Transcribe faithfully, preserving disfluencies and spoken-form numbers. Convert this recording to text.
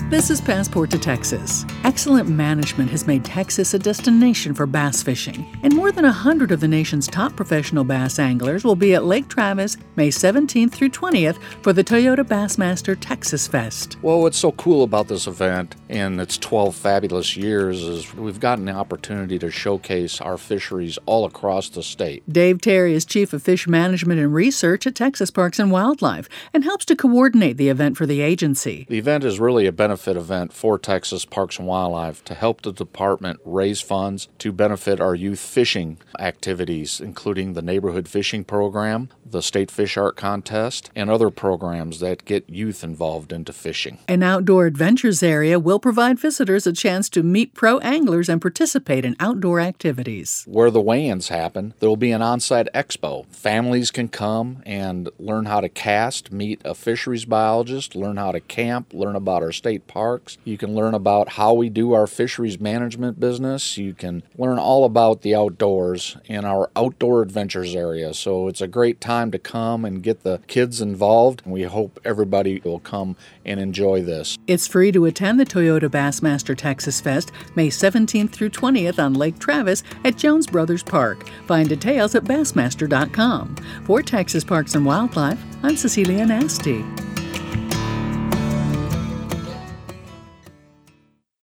This is Passport to Texas. Excellent management has made Texas a destination for bass fishing, and more than one hundred of the nation's top professional bass anglers will be at Lake Travis May seventeenth through twentieth for the Toyota Bassmaster Texas Fest. Well, what's so cool about this event and its twelve fabulous years is we've gotten the opportunity to showcase our fisheries all across the state. Dave Terry is Chief of Fish Management and Research at Texas Parks and Wildlife and helps to coordinate the event for the agency. The event is really a benefit event for Texas Parks and Wildlife to help the department raise funds to benefit our youth fishing activities, including the neighborhood fishing program, the state fish art contest, and other programs that get youth involved into fishing. An outdoor adventures area will provide visitors a chance to meet pro anglers and participate in outdoor activities. Where the weigh-ins happen, there will be an on-site expo. Families can come and learn how to cast, meet a fisheries biologist, learn how to camp, learn about our state parks. You can learn about how we do our fisheries management business. You can learn all about the outdoors in our outdoor adventures area. So it's a great time to come and get the kids involved. We hope everybody will come and enjoy this. It's free to attend the Toyota Bassmaster Texas Fest May seventeenth through twentieth on Lake Travis at Jones Brothers Park. Find details at bassmaster dot com. For Texas Parks and Wildlife, I'm Cecilia Nasty.